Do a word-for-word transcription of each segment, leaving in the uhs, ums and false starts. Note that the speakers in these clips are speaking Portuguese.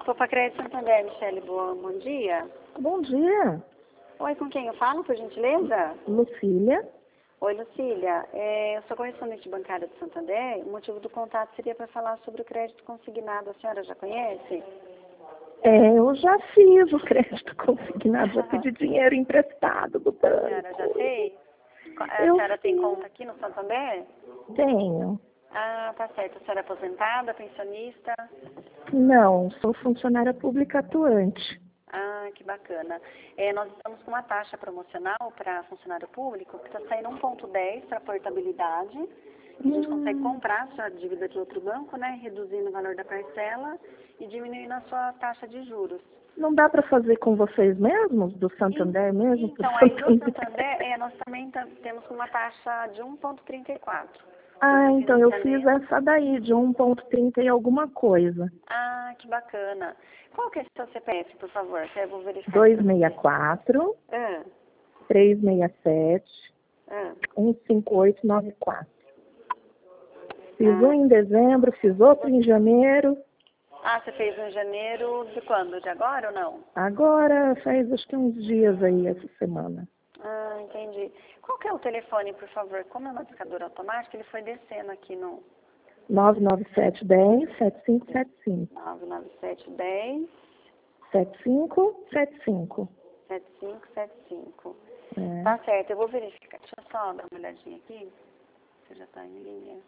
Poupa Crédito Santander, Michele, boa, bom dia. Bom dia. Oi, com quem eu falo, por gentileza? Lucília. Oi, Lucília. É, eu sou correspondente bancária do Santander. O motivo do contato seria para falar sobre o crédito consignado. A senhora já conhece? É, eu já fiz o crédito consignado, já pedi dinheiro emprestado do banco. A senhora já fez? A Eu senhora tem fiz. conta aqui no Santander? Tenho. Ah, tá certo. A senhora é aposentada, pensionista? Não, sou funcionária pública atuante. Ah, que bacana. É, nós estamos com uma taxa promocional para funcionário público que está saindo um vírgula dez para portabilidade. A gente consegue Hum, comprar a sua dívida de outro banco, né, reduzindo o valor da parcela e diminuindo a sua taxa de juros. não dá para fazer com vocês mesmos, do E, Santander mesmo? Pro então, aí do Santander? Santander, é, nós também tá- temos uma taxa de um vírgula trinta e quatro. Ah, então eu fiz Financiamento. essa daí, de um ponto trinta e alguma coisa. Ah, que bacana. Qual que é o seu C P F, por favor? Que eu vou verificar aqui dois pra seis você. quatro, Ah, três seis sete, ah, um cinco oito nove quatro. Fiz um ah. em dezembro, fiz outro em janeiro. Ah, você fez em janeiro de quando? De agora ou não? Agora faz acho que uns dias aí, essa semana. Ah, entendi. Qual que é o telefone, por favor? Como é uma discadora automática, ele foi descendo aqui no nove nove sete um zero, sete cinco sete cinco. nove nove sete dez, sete cinco sete cinco. sete cinco sete cinco. É. Tá certo, eu vou verificar. Deixa eu só dar uma olhadinha aqui. Você já tá em linha.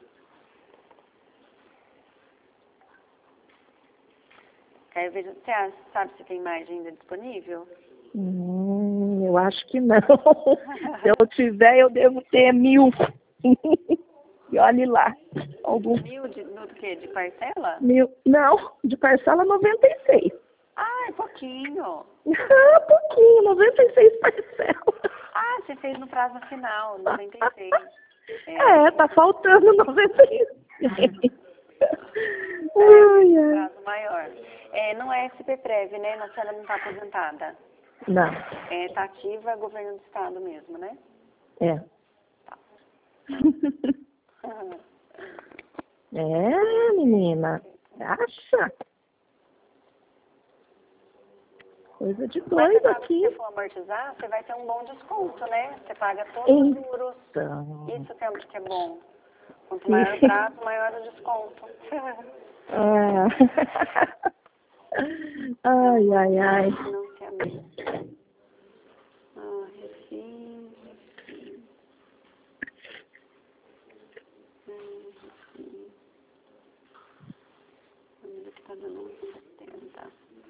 Aí eu vejo, você acha- sabe se tem margem ainda disponível? Hum, eu acho que não. Se eu tiver, eu devo ter mil. E olhe lá. Algum Mil de, no do quê? De parcela? mil. Não, de parcela noventa e seis. Ah, é pouquinho. Ah, pouquinho, noventa e seis parcelas. Ah, você fez no prazo final, noventa e seis. É, tá faltando noventa e seis. É, Ai, ai. prazo maior. É, não é S P Prev, né? A senhora não está aposentada. Não, É, tá ativa, governo do estado mesmo, né? é. Tá. É, menina. Acha? Coisa de Mas você doido sabe que aqui. se for amortizar, você vai ter um bom desconto, né? Você paga todos os juros. Então. Isso que é, que é bom. Quanto maior o prazo, maior o desconto. É. Ai, ai, ai. Financiamento. Ah, Recife. Hum, Recife. Número que tá dando setenta.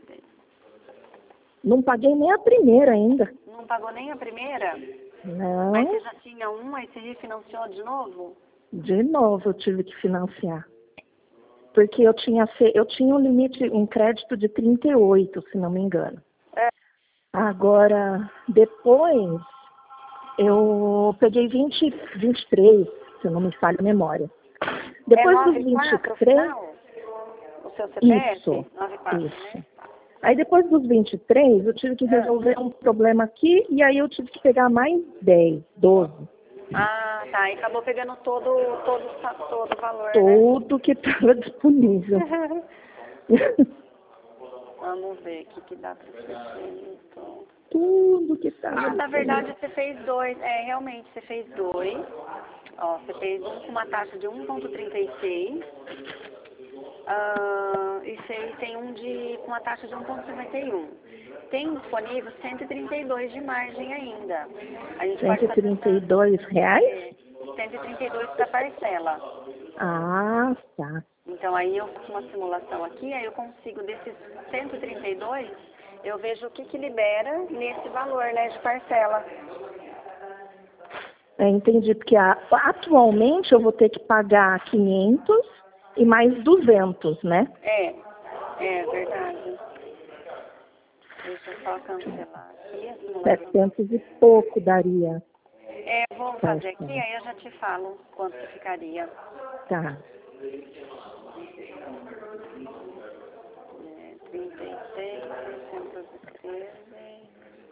Não paguei nem a primeira ainda. Não pagou nem a primeira? Mas Não. você já tinha uma e você refinanciou de novo? De novo eu tive que financiar. Porque eu tinha, fe... eu tinha um limite, um crédito de trinta e oito, se não me engano. É. Agora, depois, eu peguei vinte, vinte e três, se não me falha a memória. Depois É dos nove vinte e quatro o três, final? O seu C P F? isso, nove quatro, isso. né? Aí depois dos vinte e três, eu tive que resolver um problema aqui, e aí eu tive que pegar mais dez, doze. Ah, tá. E acabou pegando todo, todo, todo o valor, né? Tudo que estava disponível. Vamos ver o que, que dá pra ser feito. Tudo que estava Ah, na disponível. verdade você fez dois. É, realmente, você fez dois. Ó, você fez um com uma taxa de um vírgula trinta e seis. Ah, e você tem um de, com uma taxa de um vírgula cinquenta e um. Tem disponível cento e trinta e dois de margem ainda. A gente pode cento e fazer trinta e essa, dois reais? é, cento e trinta e dois da parcela. Ah, tá. Então aí eu faço uma simulação aqui, aí eu consigo desses cento e trinta e dois, eu vejo o que que libera nesse valor, né, de parcela. É, entendi, porque a- atualmente eu vou ter que pagar quinhentos e mais duzentos, né? É, é verdade. Deixa eu só cancelar aqui a simulação. setecentos e pouco daria. É, eu vou fazer aqui, Parcela. aí eu já te falo quanto que ficaria. Tá. É, trinta e seis, seiscentos e treze.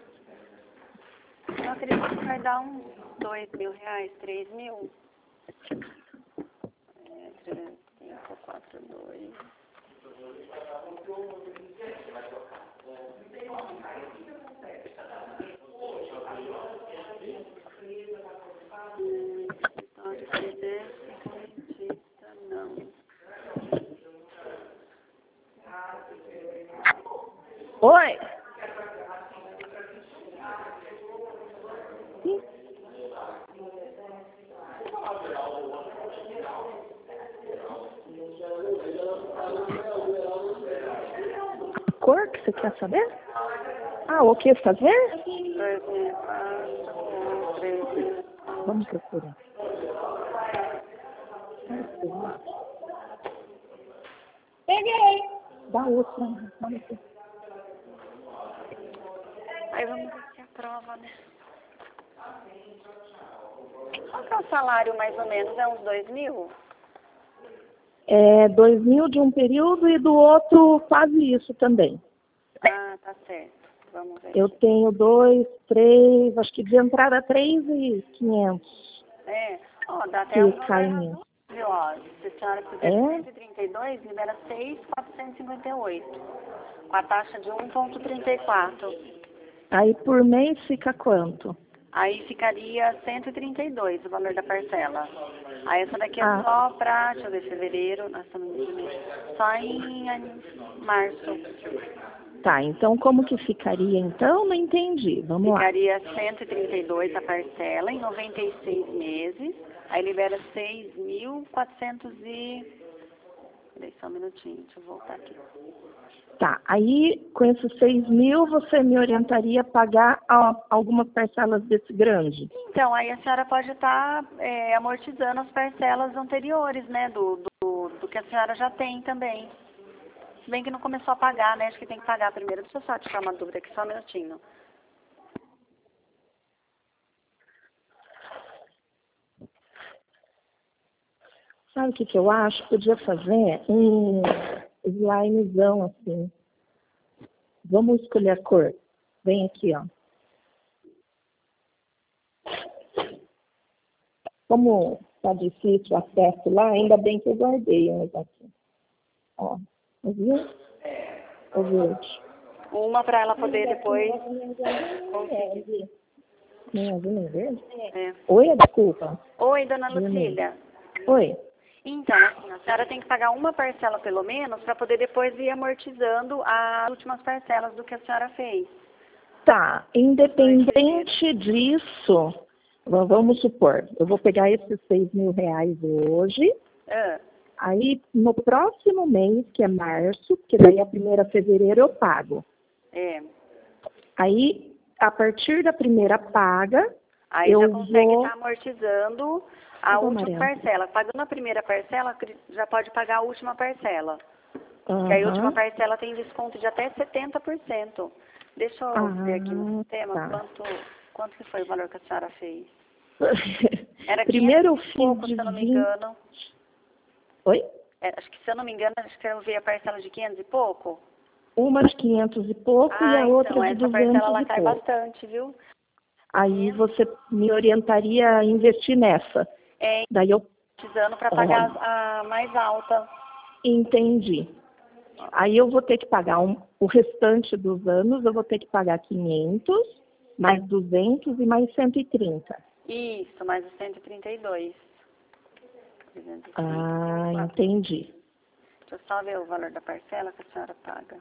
Eu acredito que vai dar uns dois mil reais, três mil. É, três, cinco, quatro, dois. Não. Oi. A cor que você quer saber? Ah, o que fazer? Dois, quatro, três. Vamos procurar. Peguei. Dá outra. Vamos ver. Aí vamos ver se aprova, né? Qual que é o salário, mais ou menos? É uns dois mil? É dois mil de um período e do outro quase isso também. Ah, tá certo. Vamos ver. Eu tenho dois, três, acho que de entrada três e quinhentos. É, ó, dá até Que um valor cai razoável, ó. Se a senhora quiser É? cento e trinta e dois, libera seis mil quatrocentos e cinquenta e oito. Com a taxa de um vírgula trinta e quatro. Aí por mês fica quanto? Aí ficaria cento e trinta e dois o valor da parcela. Aí essa daqui é Ah. só pra, deixa eu ver, fevereiro, nós estamos em janeiro, só em em março. Tá, então como que ficaria então? Não entendi. Vamos lá. Ficaria cento e trinta e dois a parcela em noventa e seis meses. Aí libera seis mil quatrocentos e... Peraí só um minutinho, deixa eu voltar aqui. Tá, aí com esses seis mil você me orientaria a pagar a- algumas parcelas desse grande? Então, aí a senhora pode estar é, amortizando as parcelas anteriores, né, do, do, do que a senhora já tem também. Se bem que não começou a pagar, né, acho que tem que pagar primeiro. Deixa eu só tirar uma dúvida aqui, só um minutinho. Sabe o que, que eu acho? Podia fazer um slimezão assim. Vamos escolher a cor. Vem aqui, ó. Como tá difícil o acesso lá, ainda bem que eu guardei uns aqui. Ó, viu? O verde. Uma para ela poder depois conseguir. Nem azul, nem verde? É. Oi, desculpa. Oi, dona Vermelho. Lucília. Oi. Então, assim, a senhora tem que pagar uma parcela pelo menos para poder depois ir amortizando as últimas parcelas do que a senhora fez. Tá, independente disso, v- vamos supor, eu vou pegar esses seis mil reais hoje, Ah, aí no próximo mês, que é março, que daí a primeira fevereiro eu pago. é. Aí, a partir da primeira paga, Aí eu já consegue vou... estar amortizando a Tudo última amarelo. parcela. Pagando a primeira parcela, cri- já pode pagar a última parcela. Que aí a última Aham. parcela tem desconto de até setenta por cento. Deixa eu ver aqui no Ah, sistema tá. quanto, quanto que foi o valor que a senhora fez. Era Primeiro eu quinhentos e fiz pouco, de se eu não me vinte... engano. Oi? É, acho que, se eu não me engano, acho que eu vi a parcela de quinhentos e pouco. Uma de quinhentos e pouco e Ah, a outra então, de essa parcela duzentos ela e cai pouco. bastante, viu? Aí você me orientaria a investir nessa. É, Daí eu precisando para Olha. pagar a mais alta. entendi. Aí eu vou ter que pagar um, o restante dos anos, eu vou ter que pagar quinhentos, mais duzentos e mais cento e trinta. Isso, mais os cento e trinta e dois. Ah, entendi. Deixa eu só ver o valor da parcela que a senhora paga.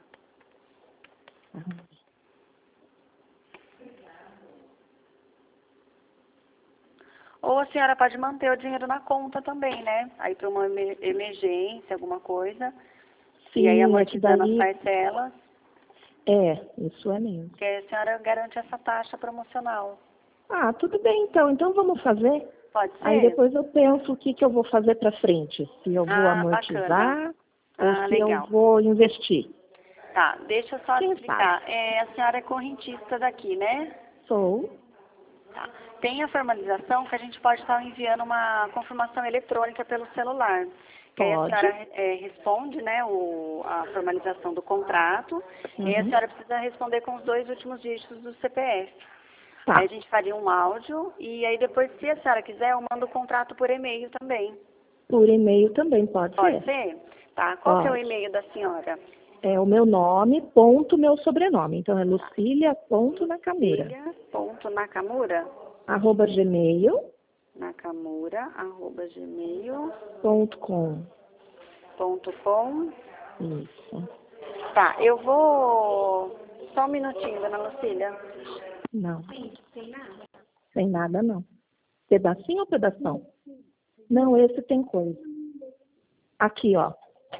Ou a senhora pode manter o dinheiro na conta também, né? Aí para uma emer- emergência, alguma coisa. Sim, E aí é que amortizando daí... as parcelas, É, isso é mesmo. que a senhora garante essa taxa promocional. Ah, tudo bem então. Então vamos fazer. Pode ser? Aí depois eu penso o que, que eu vou fazer para frente. Se eu vou Ah, bacana. amortizar Ah, ou se legal. eu vou investir. Tá, deixa eu só Quem explicar. É, a senhora é correntista daqui, né? Sou. Tá. Tem a formalização que a gente pode estar enviando uma confirmação eletrônica pelo celular. Que aí a Pode. senhora é, responde, né, o, a formalização do contrato. E aí a Uhum. senhora precisa responder com os dois últimos dígitos do C P F. Tá. Aí a gente faria um áudio e aí depois, se a senhora quiser, eu mando o contrato por e-mail também. Por e-mail também pode, Pode ser. ser? Tá, qual que é o Pode. e-mail da senhora? É o meu nome, ponto, meu sobrenome. Então, é Lucília, ponto, Nakamura. Lucília ponto Nakamura? Arroba gmail. Nakamura, arroba gmail Ponto com. ponto com. Isso. Tá, eu vou... Só um minutinho, dona Lucília. Não. Sem nada, não. Pedacinho ou pedação? Não, esse tem coisa. Aqui, ó.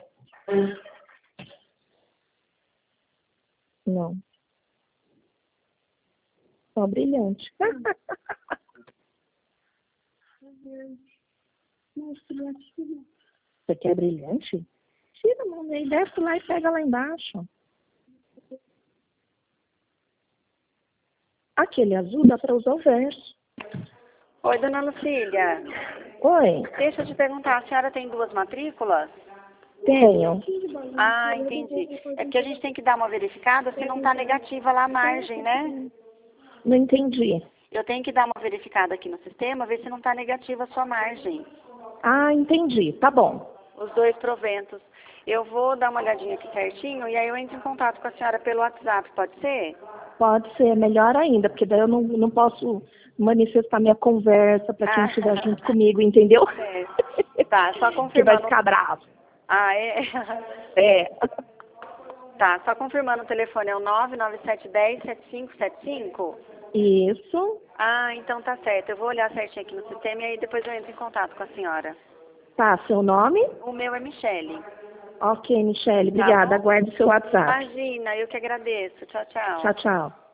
Não. Só brilhante. Você quer brilhante? Tira, mano, aí desce lá e pega lá embaixo. Aquele azul dá para usar o verso. Oi, dona Lucília. Oi, Deixa eu te perguntar, a senhora tem duas matrículas? tenho. Ah, entendi. É porque a gente tem que dar uma verificada se não está negativa lá a margem, né? Não entendi. Eu tenho que dar uma verificada aqui no sistema, ver se não está negativa a sua margem. Ah, entendi. Tá bom. Os dois proventos. Eu vou dar uma olhadinha aqui certinho e aí eu entro em contato com a senhora pelo WhatsApp, pode ser? Pode ser melhor ainda, porque daí eu não, não posso manifestar minha conversa para quem Ah. estiver junto comigo, entendeu? É. Tá, só Porque vai confirmando. ficar bravo. Ah, é? É. Tá, só confirmando o telefone, é o nove nove sete um zero sete cinco sete cinco? Isso. Ah, então tá certo. Eu vou olhar certinho aqui no sistema e aí depois eu entro em contato com a senhora. Tá, seu nome? O meu é Michele. Ok, Michele, obrigada. Tá bom? Aguarde seu WhatsApp. Imagina, eu que agradeço. Tchau, tchau. Tchau, tchau.